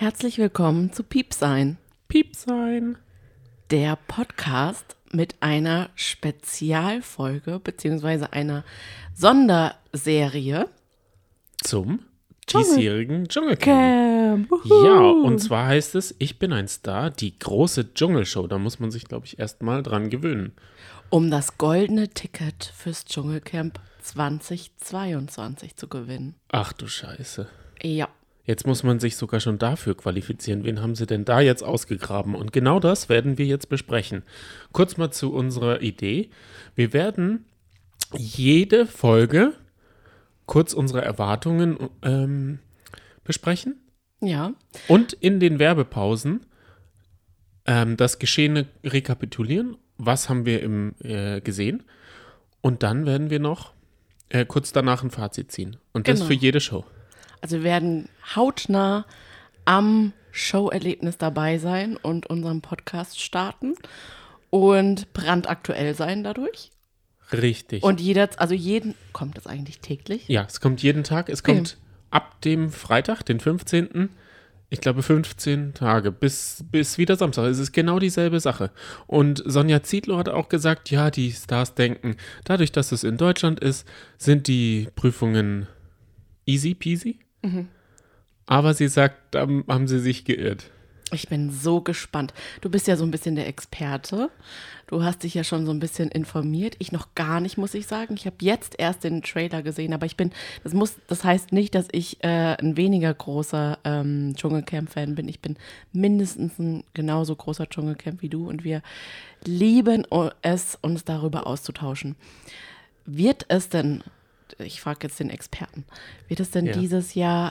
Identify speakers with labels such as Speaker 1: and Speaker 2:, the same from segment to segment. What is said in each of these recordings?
Speaker 1: Herzlich willkommen zu Piepsein.
Speaker 2: Piepsein.
Speaker 1: Der Podcast mit einer Spezialfolge bzw. einer Sonderserie
Speaker 2: Zum diesjährigen Dschungelcamp. Ja, und zwar heißt es, ich bin ein Star, die große Dschungelshow. Da muss man sich, glaube ich, erstmal dran gewöhnen.
Speaker 1: Um das goldene Ticket fürs Dschungelcamp 2022 zu gewinnen.
Speaker 2: Ach du Scheiße.
Speaker 1: Ja.
Speaker 2: Jetzt muss man sich sogar schon dafür qualifizieren. Wen haben sie denn da jetzt ausgegraben? Und genau das werden wir jetzt besprechen. Kurz mal zu unserer Idee. Wir werden jede Folge kurz unsere Erwartungen besprechen.
Speaker 1: Ja.
Speaker 2: Und in den Werbepausen das Geschehene rekapitulieren. Was haben wir gesehen? Und dann werden wir noch kurz danach ein Fazit ziehen. Und das für jede Show.
Speaker 1: Also wir werden hautnah am Showerlebnis dabei sein und unseren Podcast starten und brandaktuell sein dadurch.
Speaker 2: Richtig.
Speaker 1: Und kommt das eigentlich täglich?
Speaker 2: Ja, es kommt jeden Tag. Es kommt ab dem Freitag, den 15., ich glaube 15 Tage, bis wieder Samstag. Es ist genau dieselbe Sache. Und Sonja Zietlow hat auch gesagt, ja, die Stars denken, dadurch, dass es in Deutschland ist, sind die Prüfungen easy peasy. Mhm. Aber sie sagt, da haben sie sich geirrt.
Speaker 1: Ich bin so gespannt. Du bist ja so ein bisschen der Experte. Du hast dich ja schon so ein bisschen informiert. Ich noch gar nicht, muss ich sagen. Ich habe jetzt erst den Trailer gesehen, aber das heißt nicht, dass ich ein weniger großer Dschungelcamp-Fan bin. Ich bin mindestens ein genauso großer Dschungelcamp wie du und wir lieben es, uns darüber auszutauschen. Wird es denn, ich frage jetzt den Experten, wird es denn dieses Jahr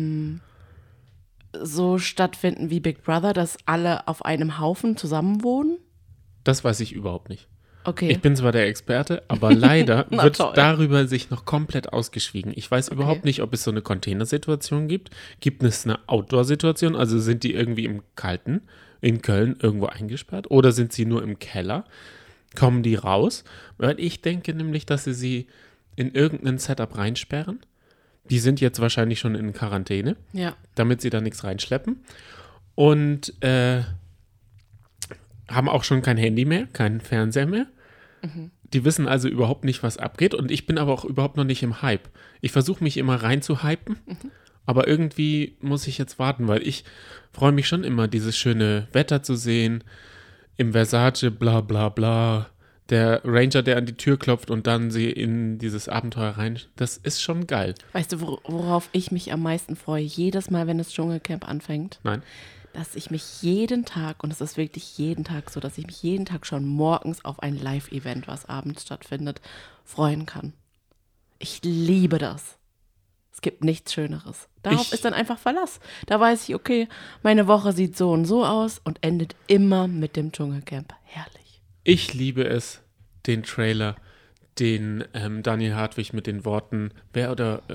Speaker 1: so stattfinden wie Big Brother, dass alle auf einem Haufen zusammen wohnen?
Speaker 2: Das weiß ich überhaupt nicht.
Speaker 1: Okay.
Speaker 2: Ich bin zwar der Experte, aber leider wird darüber sich noch komplett ausgeschwiegen. Ich weiß überhaupt nicht, ob es so eine Containersituation gibt. Gibt es eine Outdoor-Situation? Also sind die irgendwie im Kalten in Köln irgendwo eingesperrt? Oder sind sie nur im Keller? Kommen die raus? Weil ich denke nämlich, dass sie in irgendein Setup reinsperren. Die sind jetzt wahrscheinlich schon in Quarantäne, damit sie da nichts reinschleppen. Und haben auch schon kein Handy mehr, keinen Fernseher mehr. Mhm. Die wissen also überhaupt nicht, was abgeht. Und ich bin aber auch überhaupt noch nicht im Hype. Ich versuche mich immer reinzuhypen, aber irgendwie muss ich jetzt warten, weil ich freue mich schon immer, dieses schöne Wetter zu sehen, im Versace, bla bla bla. Der Ranger, der an die Tür klopft und dann sie in dieses Abenteuer rein. Das ist schon geil.
Speaker 1: Weißt du, worauf ich mich am meisten freue? Jedes Mal, wenn das Dschungelcamp anfängt.
Speaker 2: Nein.
Speaker 1: Dass ich mich jeden Tag, und es ist wirklich jeden Tag so, dass ich mich jeden Tag schon morgens auf ein Live-Event, was abends stattfindet, freuen kann. Ich liebe das. Es gibt nichts Schöneres. Darauf ist dann einfach Verlass. Da weiß ich, okay, meine Woche sieht so und so aus und endet immer mit dem Dschungelcamp. Herrlich.
Speaker 2: Ich liebe es, den Trailer, den Daniel Hartwig mit den Worten, wer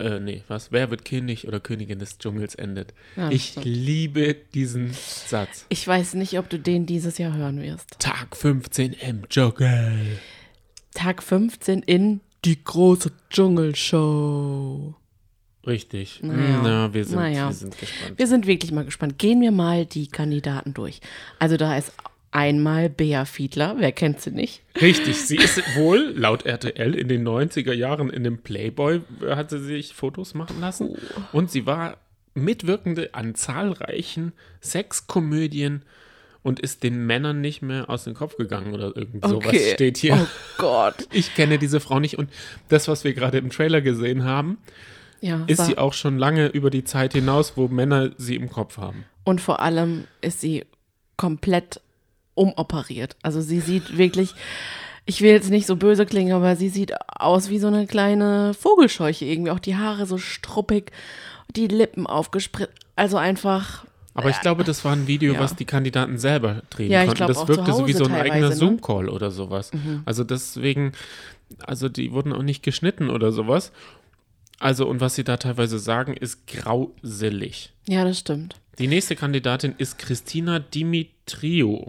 Speaker 2: wird König oder Königin des Dschungels endet. Ja, ich liebe diesen Satz.
Speaker 1: Ich weiß nicht, ob du den dieses Jahr hören wirst.
Speaker 2: Tag 15 im Dschungel.
Speaker 1: Tag 15 in die große Dschungelshow.
Speaker 2: Richtig. Wir sind gespannt.
Speaker 1: Wir sind wirklich mal gespannt. Gehen wir mal die Kandidaten durch. Also da ist einmal Bea Fiedler, wer kennt sie nicht?
Speaker 2: Richtig, sie ist wohl, laut RTL, in den 90er Jahren in dem Playboy hat sie sich Fotos machen lassen. Und sie war Mitwirkende an zahlreichen Sexkomödien und ist den Männern nicht mehr aus dem Kopf gegangen oder irgend sowas steht hier.
Speaker 1: Oh Gott.
Speaker 2: Ich kenne diese Frau nicht und das, was wir gerade im Trailer gesehen haben, ist sie auch schon lange über die Zeit hinaus, wo Männer sie im Kopf haben.
Speaker 1: Und vor allem ist sie komplett umoperiert. Also sie sieht wirklich, ich will jetzt nicht so böse klingen, aber sie sieht aus wie so eine kleine Vogelscheuche irgendwie. Auch die Haare so struppig, die Lippen aufgespritzt. Also einfach.
Speaker 2: Aber ich glaube, das war ein Video, was die Kandidaten selber drehen konnten. Das wirkte so wie so ein eigener Zoom-Call oder sowas. Mhm. Also deswegen, die wurden auch nicht geschnitten oder sowas. Also und was sie da teilweise sagen, ist grauselig.
Speaker 1: Ja, das stimmt.
Speaker 2: Die nächste Kandidatin ist Christina Dimitriou.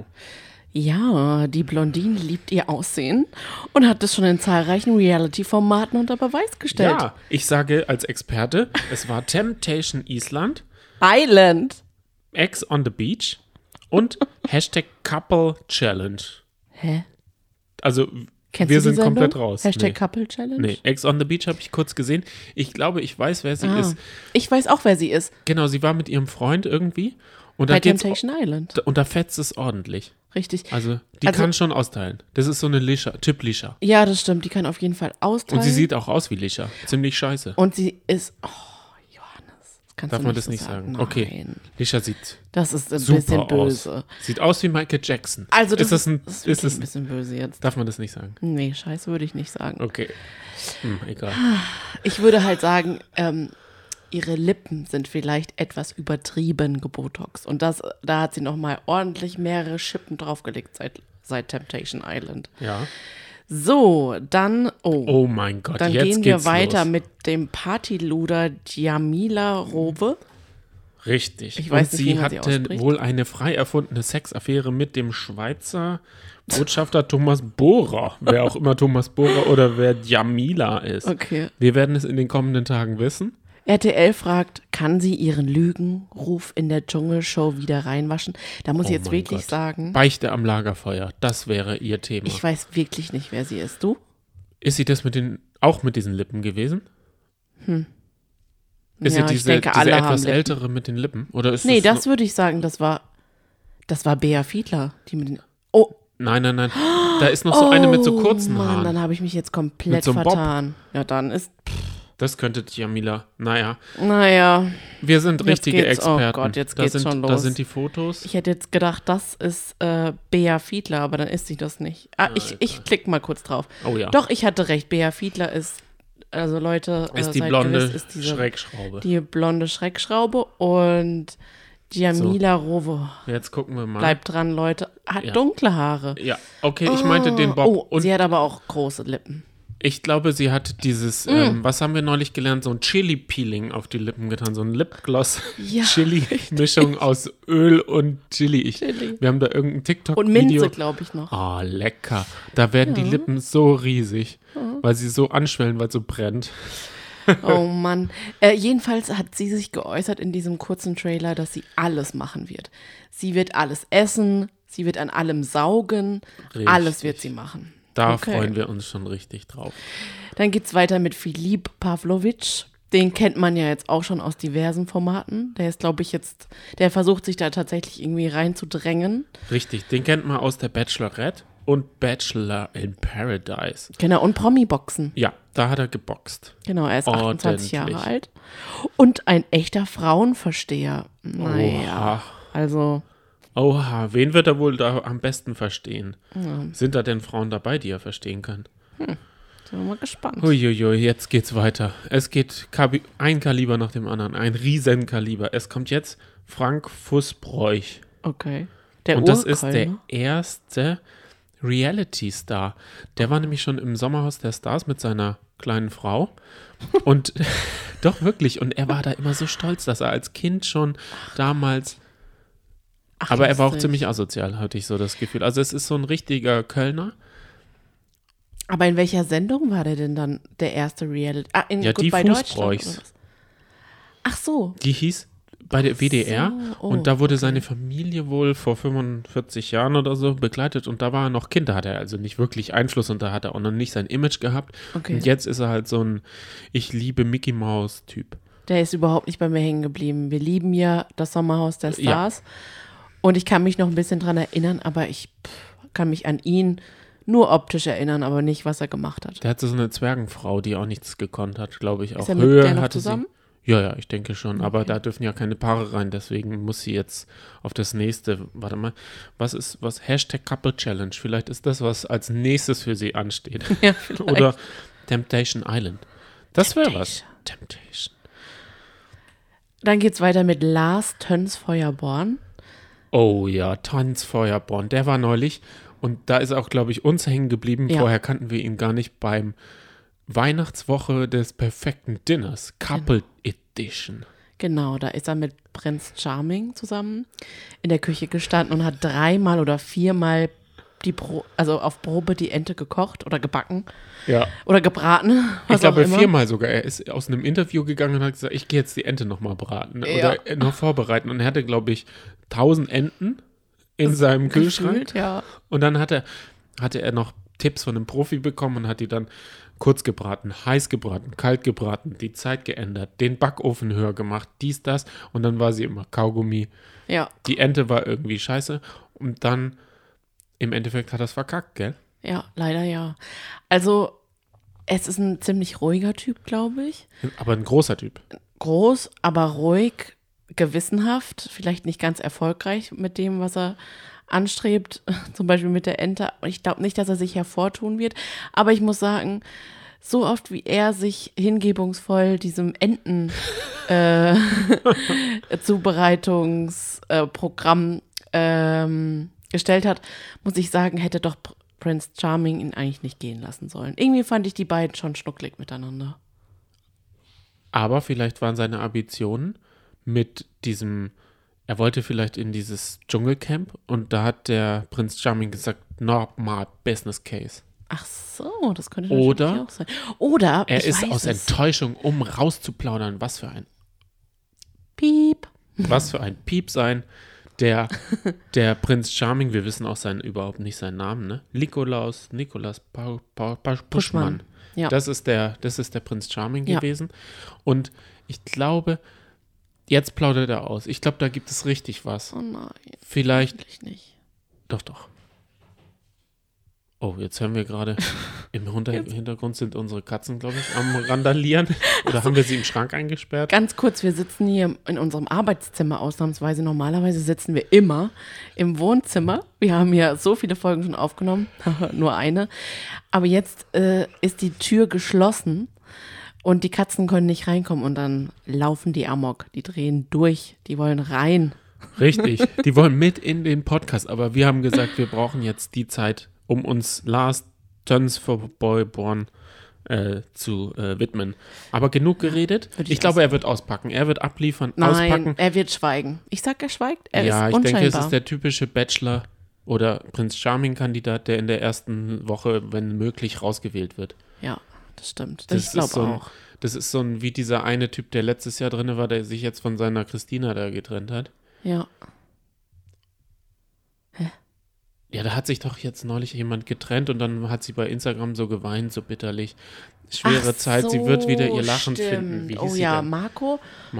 Speaker 1: Ja, die Blondine liebt ihr Aussehen und hat es schon in zahlreichen Reality-Formaten unter Beweis gestellt.
Speaker 2: Ja, ich sage als Experte, es war Temptation Island. Ex on the Beach und #Couple Challenge.
Speaker 1: Hä?
Speaker 2: Also
Speaker 1: Kennst
Speaker 2: wir
Speaker 1: du die
Speaker 2: sind
Speaker 1: Sendung?
Speaker 2: komplett raus.
Speaker 1: Couple Challenge?
Speaker 2: Nee, Ex on the Beach habe ich kurz gesehen. Ich glaube, ich weiß, wer sie ist.
Speaker 1: Ich weiß auch, wer sie ist.
Speaker 2: Genau, sie war mit ihrem Freund irgendwie. Und
Speaker 1: Bei
Speaker 2: da geht's,
Speaker 1: Temptation Island.
Speaker 2: und da fetzt es ordentlich.
Speaker 1: Richtig.
Speaker 2: Also die kann schon austeilen. Das ist so eine Typ Lisha.
Speaker 1: Ja, das stimmt. Die kann auf jeden Fall austeilen.
Speaker 2: Und sie sieht auch aus wie Lisha. Ziemlich scheiße.
Speaker 1: Und sie ist, Johannes, das kannst
Speaker 2: Darf
Speaker 1: du
Speaker 2: man
Speaker 1: nicht
Speaker 2: das
Speaker 1: so
Speaker 2: nicht
Speaker 1: sagen?
Speaker 2: sagen? Okay.
Speaker 1: Nein.
Speaker 2: Lisha sieht
Speaker 1: Das ist ein
Speaker 2: super
Speaker 1: bisschen
Speaker 2: aus.
Speaker 1: böse.
Speaker 2: Sieht aus wie Michael Jackson.
Speaker 1: Also das
Speaker 2: ist
Speaker 1: ist wirklich ein bisschen böse jetzt.
Speaker 2: Darf man das nicht sagen?
Speaker 1: Nee, scheiße würde ich nicht sagen.
Speaker 2: Okay. Egal.
Speaker 1: Ich würde halt sagen, ihre Lippen sind vielleicht etwas übertrieben gebotox. Und da hat sie nochmal ordentlich mehrere Schippen draufgelegt seit Temptation Island.
Speaker 2: Ja.
Speaker 1: So, dann,
Speaker 2: Oh mein Gott,
Speaker 1: dann
Speaker 2: jetzt
Speaker 1: gehen wir
Speaker 2: geht's
Speaker 1: weiter
Speaker 2: los.
Speaker 1: mit dem Partyluder Djamila Rowe.
Speaker 2: Richtig.
Speaker 1: Ich weiß
Speaker 2: und
Speaker 1: nicht, wie
Speaker 2: sie
Speaker 1: man sie
Speaker 2: hatte
Speaker 1: ausspricht.
Speaker 2: wohl eine frei erfundene Sexaffäre mit dem Schweizer Botschafter Thomas Bohrer. Wer auch immer Thomas Bohrer oder wer Djamila ist.
Speaker 1: Okay.
Speaker 2: Wir werden es in den kommenden Tagen wissen.
Speaker 1: RTL fragt, kann sie ihren Lügenruf in der Dschungelshow wieder reinwaschen? Da muss ich jetzt
Speaker 2: mein
Speaker 1: wirklich
Speaker 2: Gott.
Speaker 1: sagen,
Speaker 2: Beichte am Lagerfeuer, das wäre ihr Thema.
Speaker 1: ich weiß wirklich nicht, wer sie ist. Du?
Speaker 2: Ist sie das auch mit diesen Lippen gewesen? Ist
Speaker 1: Ja,
Speaker 2: sie
Speaker 1: ich denke, alle haben
Speaker 2: etwas
Speaker 1: Lippen.
Speaker 2: ältere mit den Lippen? Oder ist
Speaker 1: Nee,
Speaker 2: es
Speaker 1: das würde ich sagen, das war Bea Fiedler, die mit den. Oh,
Speaker 2: Nein. Da ist noch so eine mit so kurzen
Speaker 1: Mann,
Speaker 2: Haaren.
Speaker 1: dann habe ich mich jetzt komplett
Speaker 2: Mit so einem Bob.
Speaker 1: vertan. Ja, dann ist.
Speaker 2: Das könnte Djamila. Naja,
Speaker 1: Naja,
Speaker 2: wir sind
Speaker 1: Jetzt
Speaker 2: richtige
Speaker 1: geht's- oh
Speaker 2: Experten.
Speaker 1: Gott, jetzt
Speaker 2: da
Speaker 1: geht's
Speaker 2: sind,
Speaker 1: schon
Speaker 2: Da
Speaker 1: los.
Speaker 2: sind die Fotos.
Speaker 1: ich hätte jetzt gedacht, das ist Bea Fiedler, aber dann ist sie das nicht. Ich klicke mal kurz drauf.
Speaker 2: Oh ja.
Speaker 1: Doch, ich hatte recht. Bea Fiedler ist, also Leute,
Speaker 2: Ist die
Speaker 1: seid
Speaker 2: blonde
Speaker 1: gewiss, ist diese,
Speaker 2: Schrägschraube.
Speaker 1: die blonde Schreckschraube und Djamila Rowe.
Speaker 2: Jetzt gucken wir mal.
Speaker 1: Bleibt dran, Leute. Hat
Speaker 2: Ja.
Speaker 1: dunkle Haare.
Speaker 2: Ja, okay, ich meinte den Bob.
Speaker 1: Oh,
Speaker 2: Und
Speaker 1: sie hat aber auch große Lippen.
Speaker 2: ich glaube, sie hat dieses, was haben wir neulich gelernt, so ein Chili-Peeling auf die Lippen getan, so ein
Speaker 1: Ja,
Speaker 2: Lipgloss-Chili-Mischung aus Öl und Chili.
Speaker 1: Chili.
Speaker 2: Wir haben da irgendein
Speaker 1: Und
Speaker 2: TikTok-Video.
Speaker 1: Minze, glaube ich, noch.
Speaker 2: Oh, lecker. Da werden die Lippen so riesig, weil sie so anschwellen, weil es so brennt.
Speaker 1: Oh Mann. Jedenfalls hat sie sich geäußert in diesem kurzen Trailer, dass sie alles machen wird. Sie wird alles essen, sie wird an allem saugen,
Speaker 2: Richtig.
Speaker 1: alles wird sie machen.
Speaker 2: Da
Speaker 1: Okay.
Speaker 2: freuen wir uns schon richtig drauf.
Speaker 1: Dann geht's weiter mit Filip Pavlovic. Den kennt man ja jetzt auch schon aus diversen Formaten. Der ist, glaube ich, der versucht sich da tatsächlich irgendwie reinzudrängen.
Speaker 2: Richtig, den kennt man aus der Bachelorette und Bachelor in Paradise.
Speaker 1: Genau, und Promi-Boxen.
Speaker 2: Ja, da hat er geboxt.
Speaker 1: Genau, er ist 28 Jahre
Speaker 2: Ordentlich.
Speaker 1: alt. Und ein echter Frauenversteher. Naja, also
Speaker 2: Oha, wen wird er wohl da am besten verstehen? Sind da denn Frauen dabei, die er verstehen kann?
Speaker 1: sind wir mal gespannt.
Speaker 2: Uiuiui, jetzt geht's weiter. Es geht ein Kaliber nach dem anderen, ein Riesenkaliber. Es kommt jetzt Frank Fußbräuch.
Speaker 1: Okay. Der
Speaker 2: Und das ist der
Speaker 1: Urkölner.
Speaker 2: erste Reality-Star. Der war nämlich schon im Sommerhaus der Stars mit seiner kleinen Frau. Und doch wirklich. Und er war da immer so stolz, dass er als Kind schon damals.
Speaker 1: Ach,
Speaker 2: Aber er war auch
Speaker 1: lustig.
Speaker 2: ziemlich asozial, hatte ich so das Gefühl. Also es ist so ein richtiger Kölner.
Speaker 1: Aber in welcher Sendung war der denn dann der erste Reality? In
Speaker 2: Ja, die
Speaker 1: Goodbye Deutschland
Speaker 2: Fußbräuchs.
Speaker 1: oder was? Ach so.
Speaker 2: Die hieß bei der WDR.
Speaker 1: Oh,
Speaker 2: Und da wurde seine Familie wohl vor 45 Jahren oder so begleitet. Und da war er noch Kind. Da hatte er also nicht wirklich Einfluss. Und da hat er auch noch nicht sein Image gehabt.
Speaker 1: Okay.
Speaker 2: Und jetzt ist er halt so ein Ich liebe Mickey Mouse Typ.
Speaker 1: Der ist überhaupt nicht bei mir hängen geblieben. Wir lieben ja das Sommerhaus der
Speaker 2: Ja.
Speaker 1: Stars. Und ich kann mich noch ein bisschen dran erinnern, aber ich kann mich an ihn nur optisch erinnern, aber nicht, was er gemacht hat.
Speaker 2: Der hatte so eine Zwergenfrau, die auch nichts gekonnt hat, glaube ich. Auch
Speaker 1: Ist er mit
Speaker 2: Höhe
Speaker 1: der noch
Speaker 2: hatte
Speaker 1: zusammen?
Speaker 2: sie. Ja, ich denke schon. Aber da dürfen ja keine Paare rein, deswegen muss sie jetzt auf das nächste. Warte mal, was Couple Challenge? Vielleicht ist das, was als nächstes für sie ansteht.
Speaker 1: Ja, vielleicht.
Speaker 2: Oder Temptation Island. Das wäre was. Temptation.
Speaker 1: Dann geht's weiter mit Lars Töns-Feuerborn.
Speaker 2: Oh ja, Tanzfeuerborn. Der war neulich und da ist auch, glaube ich, uns hängen geblieben.
Speaker 1: Ja.
Speaker 2: Vorher kannten wir ihn gar nicht beim Weihnachtswoche des perfekten Dinners. Couple Edition.
Speaker 1: Genau, da ist er mit Prince Charming zusammen in der Küche gestanden und hat 3-mal oder 4-mal auf Probe die Ente gekocht oder gebacken.
Speaker 2: Ja.
Speaker 1: Oder gebraten.
Speaker 2: Ich glaube 4-mal sogar. Er ist aus einem Interview gegangen und hat gesagt, ich gehe jetzt die Ente nochmal braten oder noch vorbereiten. Und er hatte, glaube ich, 1000 Enten in seinem Kühlschrank.
Speaker 1: Ja.
Speaker 2: Und dann hatte er noch Tipps von einem Profi bekommen und hat die dann kurz gebraten, heiß gebraten, kalt gebraten, die Zeit geändert, den Backofen höher gemacht, dies, das. Und dann war sie immer Kaugummi.
Speaker 1: Ja.
Speaker 2: Die Ente war irgendwie scheiße. Und dann im Endeffekt hat er es verkackt, gell?
Speaker 1: Ja, leider ja. Also, es ist ein ziemlich ruhiger Typ, glaube ich.
Speaker 2: Aber ein großer Typ.
Speaker 1: Groß, aber ruhig, gewissenhaft, vielleicht nicht ganz erfolgreich mit dem, was er anstrebt, zum Beispiel mit der Ente. Ich glaube nicht, dass er sich hervortun wird, aber ich muss sagen, so oft wie er sich hingebungsvoll diesem Enten-Zubereitungsprogramm gestellt hat, muss ich sagen, hätte doch Prince Charming ihn eigentlich nicht gehen lassen sollen. Irgendwie fand ich die beiden schon schnucklig miteinander.
Speaker 2: Aber vielleicht waren seine Ambitionen mit diesem, er wollte vielleicht in dieses Dschungelcamp und da hat der Prinz Charming gesagt, not my business case.
Speaker 1: Ach so, das könnte natürlich auch sein. Oder
Speaker 2: er ist aus Enttäuschung, um rauszuplaudern, was für ein
Speaker 1: Piep.
Speaker 2: Was für ein Piep sein. Der Prinz Charming, wir wissen auch überhaupt nicht seinen Namen, ne? Nikolaus Puschmann.
Speaker 1: Ja.
Speaker 2: Das ist der Prinz Charming gewesen. Und ich glaube, jetzt plaudert er aus. Ich glaube, da gibt es richtig was.
Speaker 1: Oh nein.
Speaker 2: Vielleicht.
Speaker 1: Nicht.
Speaker 2: Doch. Oh, jetzt hören wir gerade, im Hintergrund sind unsere Katzen, glaube ich, am Randalieren. Oder haben wir sie im Schrank eingesperrt?
Speaker 1: Ganz kurz, wir sitzen hier in unserem Arbeitszimmer ausnahmsweise. Normalerweise sitzen wir immer im Wohnzimmer. Wir haben ja so viele Folgen schon aufgenommen, nur eine. Aber jetzt ist die Tür geschlossen und die Katzen können nicht reinkommen. Und dann laufen die amok, die drehen durch, die wollen rein.
Speaker 2: Richtig, die wollen mit in den Podcast. Aber wir haben gesagt, wir brauchen jetzt die Zeit, um uns Last Turns for Boyborn zu widmen. Aber genug geredet. Ich glaube, er wird auspacken. Er wird abliefern, auspacken.
Speaker 1: Nein, er wird schweigen. Ich sag, er schweigt. Er ist unscheinbar.
Speaker 2: Ich denke, es ist der typische Bachelor- oder Prinz Charming-Kandidat, der in der ersten Woche, wenn möglich, rausgewählt wird.
Speaker 1: Ja, das stimmt. Ich glaube auch.
Speaker 2: Das ist so wie dieser eine Typ, der letztes Jahr drin war, der sich jetzt von seiner Christina da getrennt hat.
Speaker 1: Ja.
Speaker 2: Ja, da hat sich doch jetzt neulich jemand getrennt und dann hat sie bei Instagram so geweint, so bitterlich. Schwere Zeit, sie wird wieder ihr Lachen finden. Wie hieß sie denn?
Speaker 1: Marco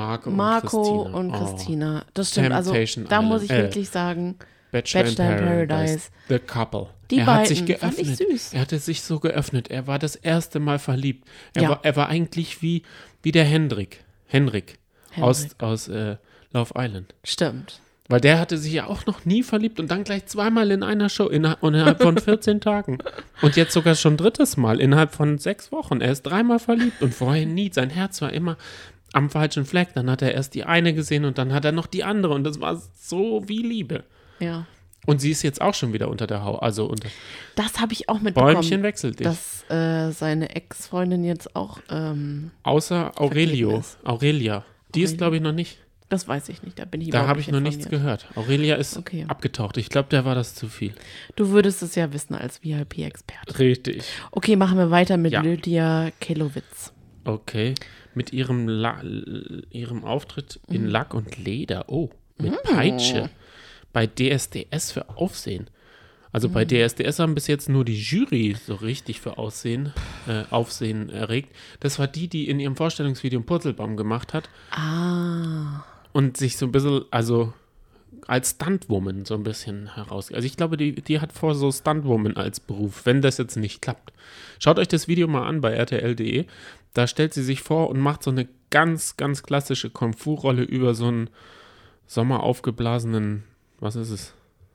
Speaker 1: und Christina. Das stimmt,
Speaker 2: Temptation
Speaker 1: also da muss ich wirklich sagen,
Speaker 2: Bachelor in Paradise. The Couple.
Speaker 1: Die
Speaker 2: er
Speaker 1: beiden,
Speaker 2: hat sich geöffnet.
Speaker 1: fand ich süß.
Speaker 2: Er hatte sich so geöffnet. Er war das erste Mal verliebt.
Speaker 1: Ja.
Speaker 2: Er war eigentlich wie der Henrik aus Love Island.
Speaker 1: Stimmt.
Speaker 2: Weil der hatte sich ja auch noch nie verliebt und dann gleich zweimal in einer Show innerhalb von 14 Tagen. Und jetzt sogar schon drittes Mal innerhalb von 6 Wochen. Er ist 3-mal verliebt und vorher nie. Sein Herz war immer am falschen Fleck. Dann hat er erst die eine gesehen und dann hat er noch die andere. Und das war so wie Liebe.
Speaker 1: Ja.
Speaker 2: Und sie ist jetzt auch schon wieder unter der Haut. Also unter
Speaker 1: das habe ich auch mitbekommen.
Speaker 2: Bäumchen wechselt dich.
Speaker 1: Dass seine Ex-Freundin jetzt auch
Speaker 2: außer Aurelia. Die ist, glaube ich, noch nicht.
Speaker 1: Das weiß ich nicht, da bin ich
Speaker 2: Da habe ich noch nichts gehört. Aurelia ist abgetaucht. Ich glaube, der war das zu viel.
Speaker 1: Du würdest es ja wissen als VIP-Experte.
Speaker 2: Richtig.
Speaker 1: Okay, machen wir weiter mit Lydia Kellowitz.
Speaker 2: Okay, mit ihrem Auftritt in Lack und Leder. Oh, mit Peitsche. Bei DSDS für Aufsehen. Also bei DSDS haben bis jetzt nur die Jury so richtig für Aufsehen erregt. Das war die in ihrem Vorstellungsvideo einen Purzelbaum gemacht hat.
Speaker 1: Ah.
Speaker 2: Und sich so ein bisschen, also als Stuntwoman so ein bisschen heraus. Also ich glaube, die hat vor, so Stuntwoman als Beruf, wenn das jetzt nicht klappt. Schaut euch das Video mal an bei rtl.de. Da stellt sie sich vor und macht so eine ganz, ganz klassische Kung-Fu-Rolle über so einen sommeraufgeblasenen, was ist es?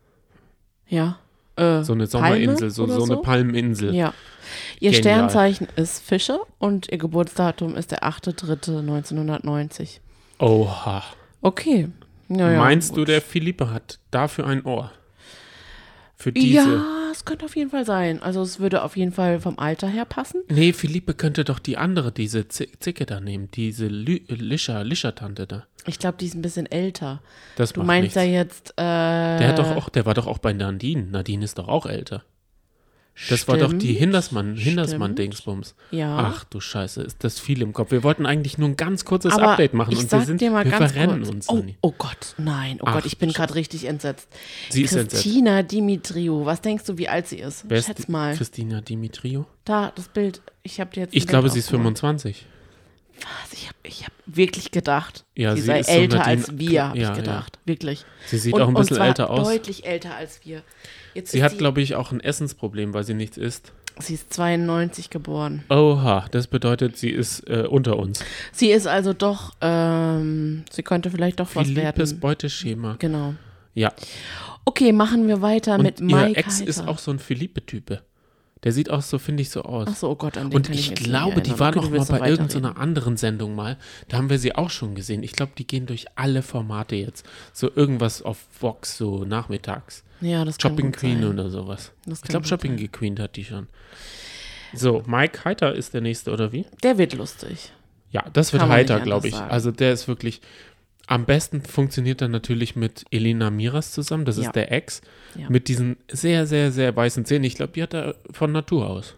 Speaker 1: Ja.
Speaker 2: So eine Sommerinsel, so eine Palmeninsel.
Speaker 1: Ja. Ihr Sternzeichen ist Fische und ihr Geburtsdatum ist der 8.3.1990.
Speaker 2: Oha.
Speaker 1: Okay.
Speaker 2: Meinst du, der Philippe hat dafür ein Ohr? Für diese?
Speaker 1: Ja, es könnte auf jeden Fall sein. Also es würde auf jeden Fall vom Alter her passen.
Speaker 2: Nee, Philippe könnte doch die andere, diese Zicke da nehmen, diese Lischer-Tante da.
Speaker 1: Ich glaube, die ist ein bisschen älter.
Speaker 2: Das
Speaker 1: Du
Speaker 2: macht
Speaker 1: meinst
Speaker 2: nichts.
Speaker 1: ja jetzt.
Speaker 2: Der war doch auch bei Nadine. Nadine ist doch auch älter. Das war doch die Hindersmann-Dingsbums.
Speaker 1: Ja.
Speaker 2: Ach du Scheiße, ist das viel im Kopf. Wir wollten eigentlich nur ein ganz kurzes
Speaker 1: Aber
Speaker 2: Update machen
Speaker 1: ich
Speaker 2: und
Speaker 1: sag dir mal
Speaker 2: wir
Speaker 1: ganz
Speaker 2: verrennen
Speaker 1: kurz.
Speaker 2: uns.
Speaker 1: Oh,
Speaker 2: Anni.
Speaker 1: oh Gott, nein. Oh
Speaker 2: Ach,
Speaker 1: Gott, ich bin gerade richtig entsetzt.
Speaker 2: Sie ist entsetzt.
Speaker 1: Christina Dimitriou, was denkst du, wie alt sie ist?
Speaker 2: Wer ist
Speaker 1: Schätz mal.
Speaker 2: Christina Dimitriou?
Speaker 1: Da, das Bild. Ich habe dir jetzt.
Speaker 2: Ich glaube, sie ist 25.
Speaker 1: Was? Ich hab wirklich gedacht,
Speaker 2: Ja,
Speaker 1: sie
Speaker 2: sie
Speaker 1: sei
Speaker 2: ist so
Speaker 1: älter
Speaker 2: Nadine-
Speaker 1: als wir, habe
Speaker 2: ja,
Speaker 1: ich gedacht. Wirklich.
Speaker 2: Sie sieht auch ein bisschen
Speaker 1: und zwar
Speaker 2: älter aus.
Speaker 1: Deutlich älter als wir. Jetzt
Speaker 2: Sie
Speaker 1: ist
Speaker 2: hat, glaube ich, auch ein Essensproblem, weil sie nichts isst.
Speaker 1: Sie ist 92 geboren.
Speaker 2: Oha, das bedeutet, sie ist unter uns.
Speaker 1: Sie ist also doch, sie könnte vielleicht doch was
Speaker 2: Philippes
Speaker 1: werden.
Speaker 2: Beuteschema.
Speaker 1: Genau.
Speaker 2: Ja.
Speaker 1: Okay, machen wir weiter
Speaker 2: Und
Speaker 1: mit
Speaker 2: ihr
Speaker 1: Mike
Speaker 2: Ex
Speaker 1: Heiter.
Speaker 2: ist auch so ein Philippe-Type. Der sieht auch so, finde ich, so aus.
Speaker 1: Ach so, oh Gott, an den
Speaker 2: Und
Speaker 1: kann
Speaker 2: ich
Speaker 1: mich jetzt
Speaker 2: glaube,
Speaker 1: nicht
Speaker 2: die
Speaker 1: erinnern.
Speaker 2: war
Speaker 1: Okay,
Speaker 2: noch
Speaker 1: du
Speaker 2: mal
Speaker 1: willst
Speaker 2: bei
Speaker 1: so
Speaker 2: irgendeiner
Speaker 1: weiterreden.
Speaker 2: anderen Sendung mal. Da haben wir sie auch schon gesehen. Ich glaube, die gehen durch alle Formate jetzt. So irgendwas auf Vox, so nachmittags.
Speaker 1: Ja, das kann
Speaker 2: Shopping
Speaker 1: gut
Speaker 2: Queen
Speaker 1: sein.
Speaker 2: oder sowas.
Speaker 1: Das
Speaker 2: Ich
Speaker 1: kann
Speaker 2: glaube,
Speaker 1: gut
Speaker 2: Shopping
Speaker 1: sein.
Speaker 2: gequeent hat die schon. So, Mike Heiter ist der nächste, oder wie?
Speaker 1: Der wird lustig.
Speaker 2: Ja, das wird
Speaker 1: Kann man
Speaker 2: heiter,
Speaker 1: nicht
Speaker 2: glaube
Speaker 1: anders
Speaker 2: ich.
Speaker 1: sagen.
Speaker 2: Also der ist wirklich, am besten funktioniert er natürlich mit Elena Miras zusammen, das
Speaker 1: Ja.
Speaker 2: ist der Ex,
Speaker 1: Ja.
Speaker 2: mit diesen sehr, sehr, sehr weißen Zähnen. Ich glaube, die hat er von Natur aus.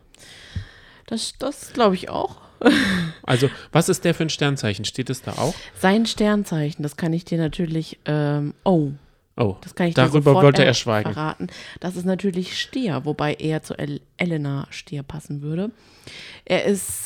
Speaker 1: Das glaube ich auch.
Speaker 2: Also, was ist der für ein Sternzeichen? Steht es da auch?
Speaker 1: Sein Sternzeichen, das kann ich dir natürlich,
Speaker 2: Oh,
Speaker 1: das kann ich dir
Speaker 2: darüber
Speaker 1: sofort
Speaker 2: wollte er schweigen.
Speaker 1: verraten. Das ist natürlich Stier, wobei er zu Elena Stier passen würde. Er ist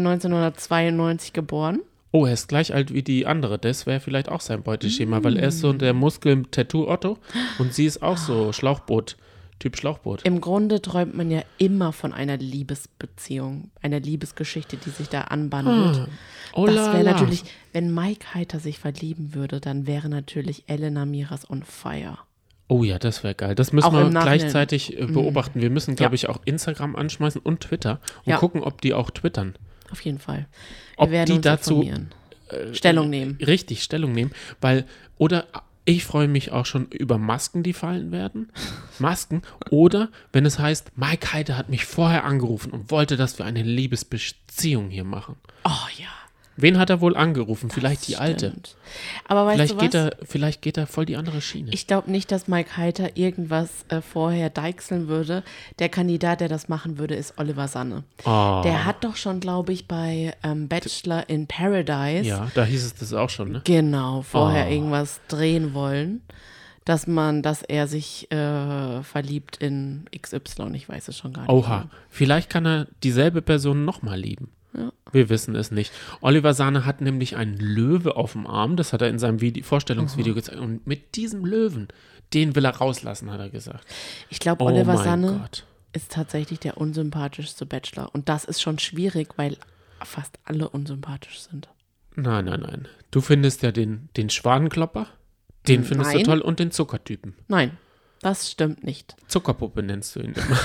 Speaker 1: 1992 geboren.
Speaker 2: Oh, er ist gleich alt wie die andere. Das wäre vielleicht auch sein Beuteschema, weil er ist so der Muskel-Tattoo-Otto und sie ist auch so Typ Schlauchboot.
Speaker 1: Im Grunde träumt man ja immer von einer Liebesbeziehung, einer Liebesgeschichte, die sich da anbandelt.
Speaker 2: Oh
Speaker 1: Das
Speaker 2: la
Speaker 1: wäre
Speaker 2: la.
Speaker 1: natürlich, wenn Mike Heiter sich verlieben würde, dann wäre natürlich Elena Miras on fire.
Speaker 2: Oh ja, das wäre geil. Das müssen
Speaker 1: Auch
Speaker 2: wir
Speaker 1: im Nachhinein.
Speaker 2: gleichzeitig beobachten. Wir müssen, glaube ich, auch Instagram anschmeißen und Twitter und
Speaker 1: Ja.
Speaker 2: gucken, ob die auch twittern.
Speaker 1: Auf jeden Fall. Wir
Speaker 2: Ob
Speaker 1: werden
Speaker 2: die
Speaker 1: uns
Speaker 2: dazu
Speaker 1: informieren. Stellung nehmen.
Speaker 2: Richtig Stellung nehmen, weil, oder ich freue mich auch schon über Masken, die fallen werden. Masken. Oder wenn es heißt, Mike Heiter hat mich vorher angerufen und wollte, dass wir eine Liebesbeziehung hier machen.
Speaker 1: Oh ja.
Speaker 2: Wen hat er wohl angerufen? Vielleicht die alte.
Speaker 1: Stimmt. Aber weißt du was?
Speaker 2: Vielleicht geht er voll die andere Schiene.
Speaker 1: Ich glaube nicht, dass Mike Heiter irgendwas vorher deichseln würde. Der Kandidat, der das machen würde, ist Oliver Sanne.
Speaker 2: Oh.
Speaker 1: Der hat doch schon, glaube ich, bei Bachelor in Paradise
Speaker 2: Ja, da hieß es das auch schon, ne?
Speaker 1: genau vorher
Speaker 2: Oh.
Speaker 1: irgendwas drehen wollen, dass er sich verliebt in XY. Ich weiß es schon gar nicht.
Speaker 2: Oha, vielleicht kann er dieselbe Person nochmal lieben.
Speaker 1: Ja.
Speaker 2: Wir wissen es nicht. Oliver Sahne hat nämlich einen Löwe auf dem Arm, das hat er in seinem Vorstellungsvideo gezeigt. Und mit diesem Löwen, den will er rauslassen, hat er gesagt.
Speaker 1: Ich glaube,
Speaker 2: Oh
Speaker 1: Oliver
Speaker 2: mein
Speaker 1: Sanne
Speaker 2: Gott.
Speaker 1: ist tatsächlich der unsympathischste Bachelor. Und das ist schon schwierig, weil fast alle unsympathisch sind.
Speaker 2: Nein. Du findest ja den Schwanenklopper, den findest du
Speaker 1: Nein.
Speaker 2: toll und den Zuckertypen.
Speaker 1: Nein, das stimmt nicht.
Speaker 2: Zuckerpuppe nennst du ihn immer.